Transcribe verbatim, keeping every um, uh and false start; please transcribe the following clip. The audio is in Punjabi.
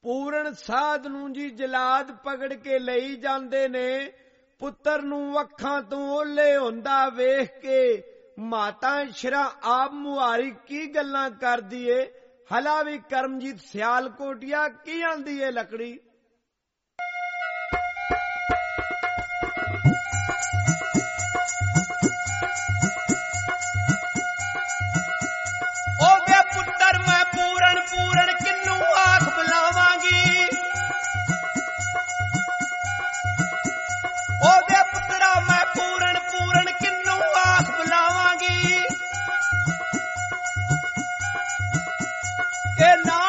ਪੂਰਨ ਸਾਧ ਨੂੰ ਜੀ ਜਲਾਦ ਪਕੜ ਕੇ ਲਈ ਜਾਂਦੇ ਨੇ। ਪੁੱਤਰ ਨੂੰ ਅੱਖਾਂ ਤੋਂ ਓਲੇ ਹੁੰਦਾ ਵੇਖ ਕੇ ਮਾਤਾ ਸ਼ਰਾ ਆਪ ਮੁਹਾਰੀ ਕੀ ਗੱਲਾਂ ਕਰਦੀ ਏ। ਹਲਾ ਵੀ ਕਰਮਜੀਤ ਸਿਆਲਕੋਟੀਆ ਕੀ ਆਂਦੀ ਏ ਲੱਕੜੀ। ਓਵੇ ਪੁੱਤਰ ਮੈਂ ਪੂਰਨ ਪੂਰਨ ਕਿੰਨੂੰ ਆਖ ਬੁਲਾਵਾਂਗੀ। ਓਵੇ ਪੁੱਤਰਾ ਮੈਂ ਪੂਰਨ ਪੂਰਨ ਕਿੰਨੂੰ ਆਖ ਬੁਲਾਵਾਂਗੀ। ਇਹ ਨਾ